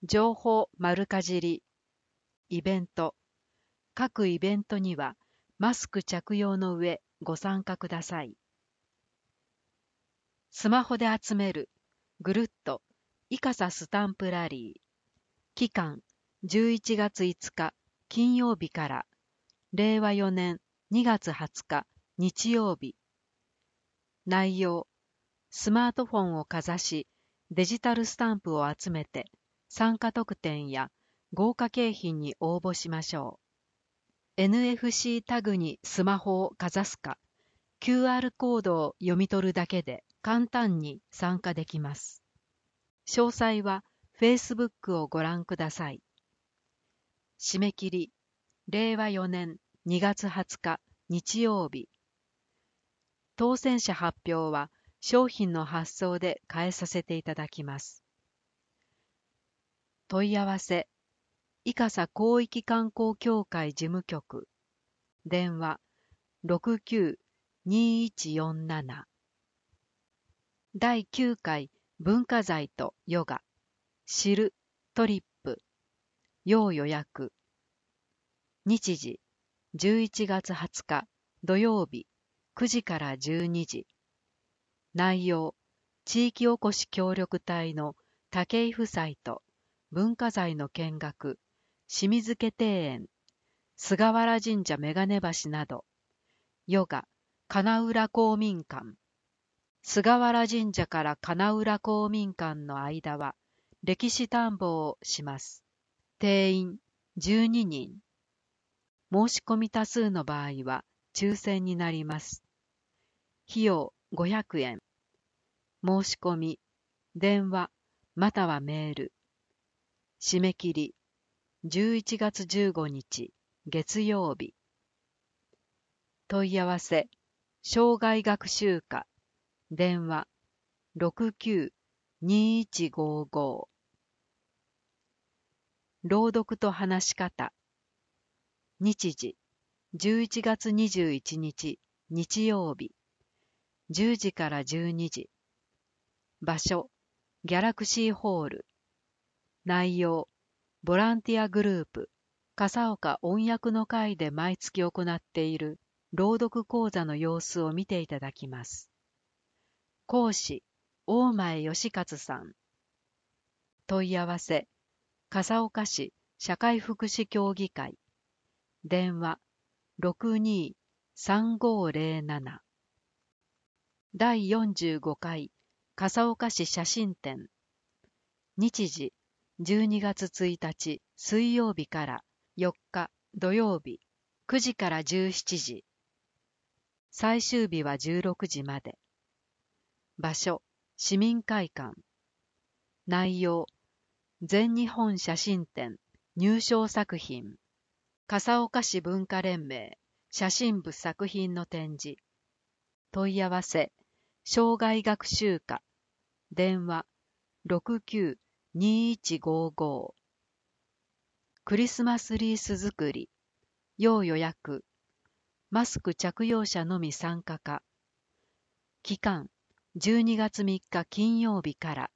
情報丸かじり。イベント。各イベントにはマスク着用の上ご参加ください。スマホで集めるぐるっとイカサスタンプラリー。期間11月5日金曜日から令和4年2月20日日曜日。内容、スマートフォンをかざしデジタルスタンプを集めて参加特典や豪華景品に応募しましょう。NFC タグにスマホをかざすか、QR コードを読み取るだけで簡単に参加できます。詳細は Facebook をご覧ください。締め切り、令和4年2月20日日曜日。当選者発表は商品の発送で変えさせていただきます。問い合わせ、伊笠広域観光協会事務局。電話、69-2147。第9回文化財とヨガ。知るトリップ。要予約。日時、11月20日土曜日9時から12時。内容、地域おこし協力隊の武井夫妻と文化財の見学、清水家庭園、菅原神社眼鏡橋など。ヨガ、金浦公民館。菅原神社から金浦公民館の間は歴史探訪をします。定員12人。申し込み多数の場合は抽選になります。費用500円。申し込み、電話またはメール。締め切り、11月15日月曜日。問い合わせ、生涯学習科。電話、69-2155。朗読と話し方。日時、11月21日日曜日。10時から12時。場所、ギャラクシーホール。内容、ボランティアグループ、笠岡音訳の会で毎月行っている朗読講座の様子を見ていただきます。講師、大前義勝さん。問い合わせ、笠岡市社会福祉協議会。電話、62-3507。第45回笠岡市写真展。日時、12月1日水曜日から4日土曜日9時から17時。最終日は16時まで。場所、市民会館。内容、全日本写真展入賞作品。笠岡市文化連盟写真部作品の展示。問い合わせ、生涯学習科。電話、69-2155。クリスマスリース作り。要予約。マスク着用者のみ参加か。期間、12月3日金曜日から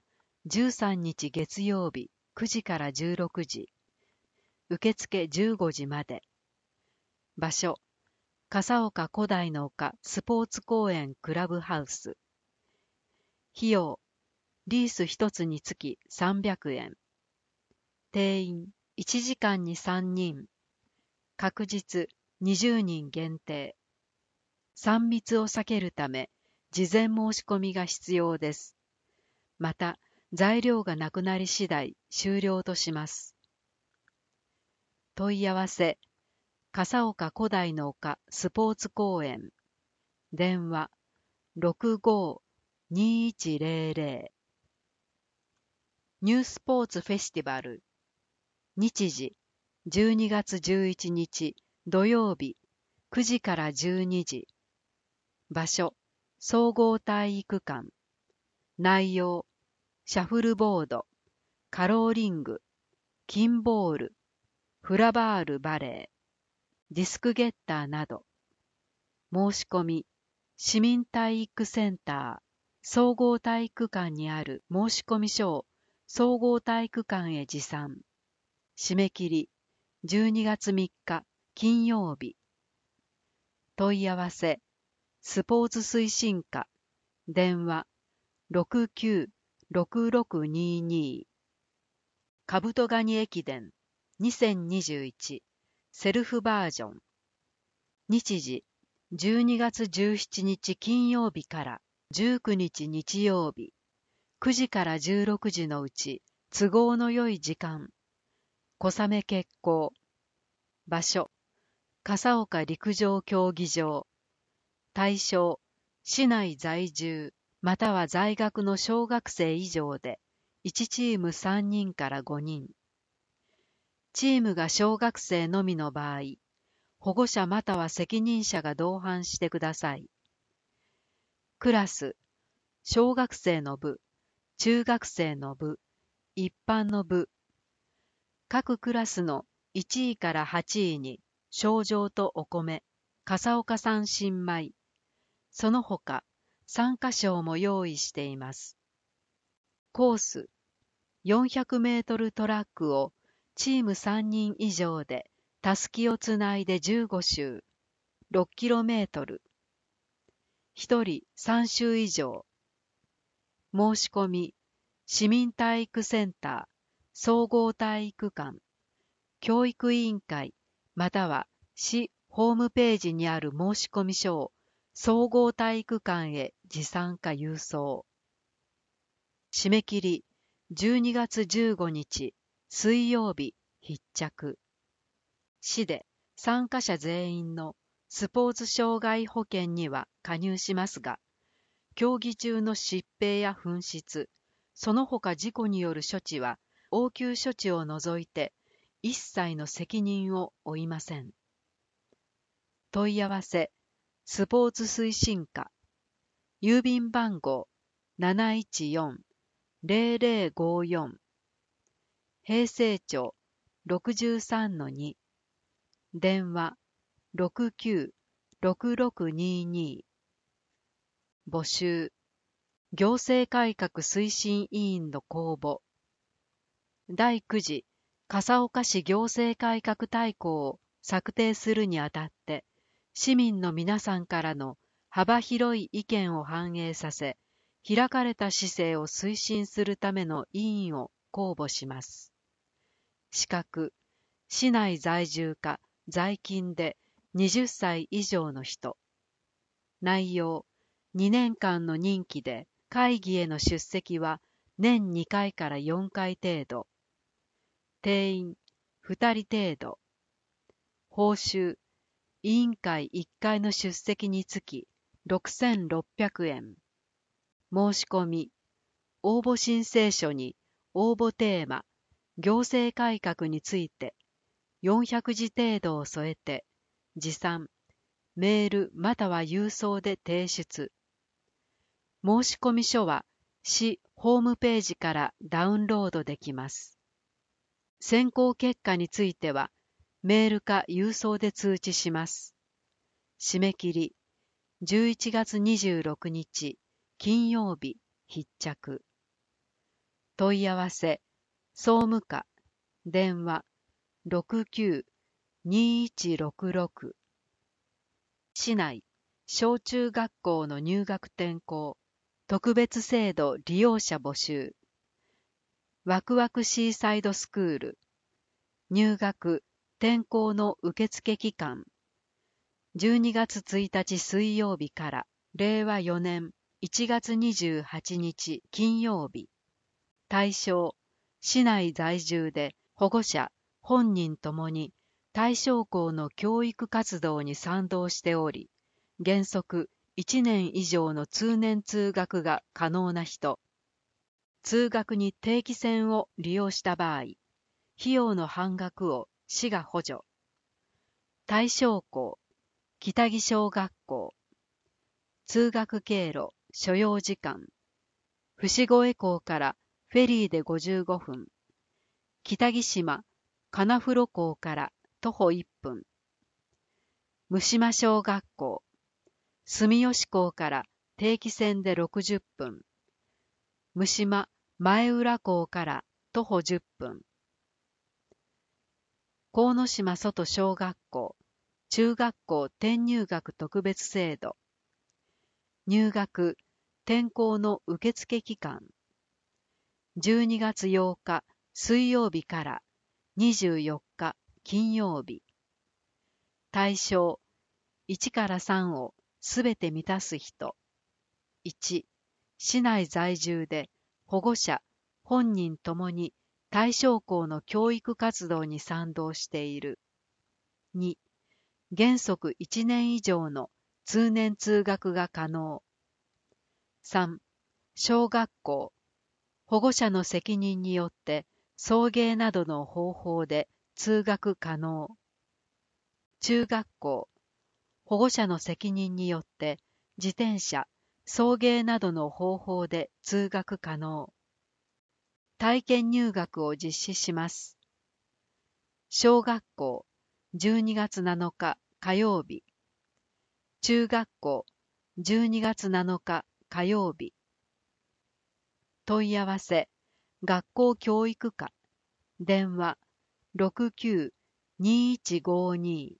13日月曜日9時から16時。受付15時まで。場所、笠岡古代の丘スポーツ公園クラブハウス。費用、リース1つにつき300円。定員1時間に3人。確実20人限定。3密を避けるため、事前申し込みが必要です。また、材料がなくなり次第終了とします。問い合わせ、笠岡古代の丘スポーツ公園。電話、65-2100。ニュースポーツフェスティバル。日時、12月11日土曜日9時から12時。場所、総合体育館。内容、シャフルボード、カローリング、キンボール、フラバールバレー、ディスクゲッターなど。申し込み、市民体育センター、総合体育館にある申し込み書を総合体育館へ持参。締め切り12月3日金曜日。問い合わせスポーツ推進課電話696622。カブトガニ駅伝2021セルフバージョン。日時12月17日金曜日から19日日曜日、9時から16時のうち都合の良い時間。小雨決行。場所笠岡陸上競技場。対象市内在住または在学の小学生以上で1チーム3人から5人。チームが小学生のみの場合、保護者または責任者が同伴してください。クラス、小学生の部、中学生の部、一般の部。各クラスの1位から8位に、賞状とお米、笠岡産新米。その他、参加賞も用意しています。コース、400メートルトラックをチーム3人以上でたすきをつないで15周、6キロメートル。1人3周以上。申し込み、市民体育センター、総合体育館、教育委員会、または市ホームページにある申込書を総合体育館へ持参か郵送。締め切り12月15日水曜日必着。市で参加者全員のスポーツ障害保険には加入しますが、競技中の疾病や紛失、その他事故による処置は応急処置を除いて一切の責任を負いません。問い合わせスポーツ推進課郵便番号 714-0054 平成町 63-2 電話696622。募集行政改革推進委員の公募。第9次笠岡市行政改革大綱を策定するにあたって、市民の皆さんからの幅広い意見を反映させ、開かれた市政を推進するための委員を公募します。資格、市内在住か在勤で20歳以上の人。内容、2年間の任期で会議への出席は年2回から4回程度。定員2人程度。報酬、委員会1回の出席につき6600円。申し込み、応募申請書に応募テーマ、行政改革について400字程度を添えて、持参、メールまたは郵送で提出。申込書は市ホームページからダウンロードできます。選考結果については、メールか郵送で通知します。締め切り、11月26日、金曜日、必着。問い合わせ、総務課、電話、69-2166。市内、小中学校の入学転校、特別制度利用者募集。ワクワクシーサイドスクール。入学、転校の受付期間。12月1日水曜日から令和4年1月28日金曜日。対象、市内在住で保護者、本人ともに対象校の教育活動に賛同しており、原則1年以上の通年通学が可能な人。通学に定期船を利用した場合、費用の半額を市が補助。対象校、北木小学校。通学経路、所要時間。伏越港からフェリーで55分。北木島、金風呂港から徒歩1分。六島小学校。住吉港から定期船で60分。六島前浦港から徒歩10分。鴻島外小学校、中学校転入学特別制度。入学、転校の受付期間。12月8日水曜日から24日金曜日。対象、1から3をすべて満たす人。1、市内在住で保護者、本人ともに対象校の教育活動に賛同している。2、原則1年以上の通年通学が可能。3、小学校、保護者の責任によって送迎などの方法で通学可能。中学校、保護者の責任によって自転車、送迎などの方法で通学可能。体験入学を実施します。小学校、12月7日火曜日。中学校、12月7日火曜日。問い合わせ、学校教育課、電話、69-2152。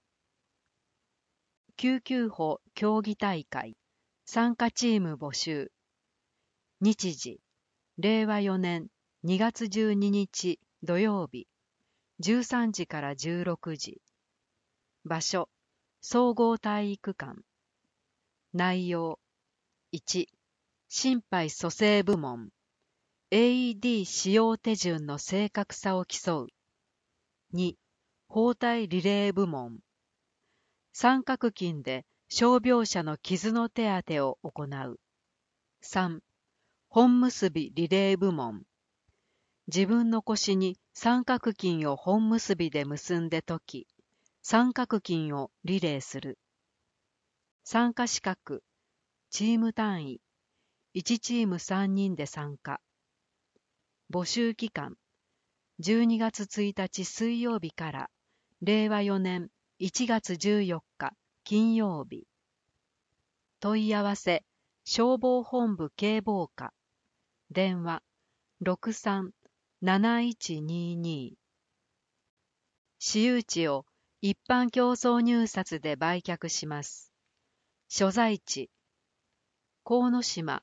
救急歩競技大会、参加チーム募集。日時、令和4年2月12日土曜日、13時から16時。場所、総合体育館。内容、1、心肺蘇生部門。AED 使用手順の正確さを競う。2、包帯リレー部門。三角筋で傷病者の傷の手当てを行う。3、本結びリレー部門。自分の腰に三角筋を本結びで結んで解き、三角筋をリレーする。参加資格、チーム単位、1チーム3人で参加。募集期間、12月1日水曜日から令和4年1月14日金曜日。問い合わせ、消防本部警防課。電話、63-7122。私有地を一般競争入札で売却します。所在地、鴻島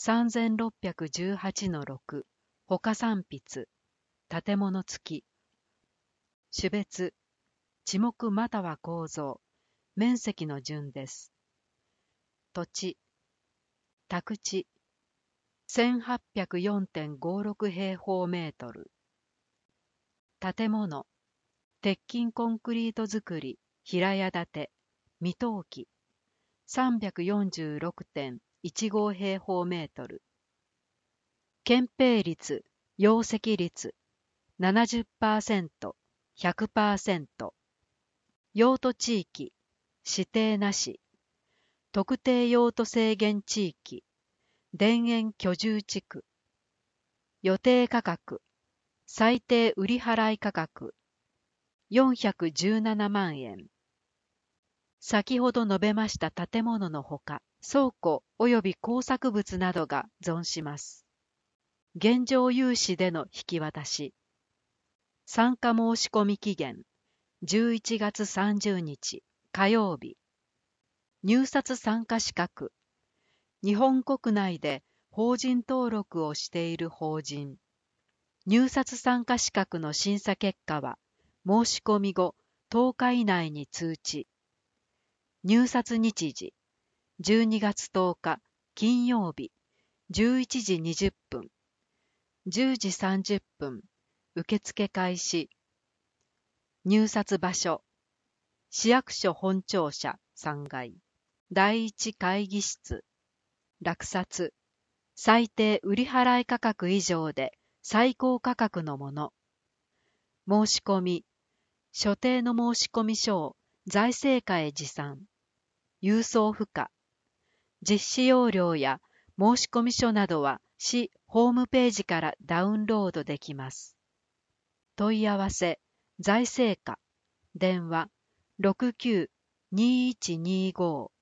3618-6、他3筆、建物付き。種別、地目または構造、面積の順です。土地、宅地、1804.56 平方メートル。建物、鉄筋コンクリート造り、平屋建て、未登記、346.15 平方メートル。建蔽率、容積率、70%、100%。用途地域、指定なし。特定用途制限地域、田園居住地区。予定価格、最低売払価格、417万円。先ほど述べました建物のほか、倉庫及び工作物などが存します。現状融資での引き渡し。参加申込期限、11月30日火曜日。入札参加資格、日本国内で法人登録をしている法人。入札参加資格の審査結果は、申し込み後10日以内に通知。入札日時、12月10日金曜日、11時20分、10時30分、受付開始。入札場所、市役所本庁舎3階、第一会議室。落札、最低売払価格以上で最高価格のもの。申し込み、所定の申込書を財政課へ持参。郵送不可。実施要領や申込書などは市ホームページからダウンロードできます。問い合わせ、財政課。電話、69-2125。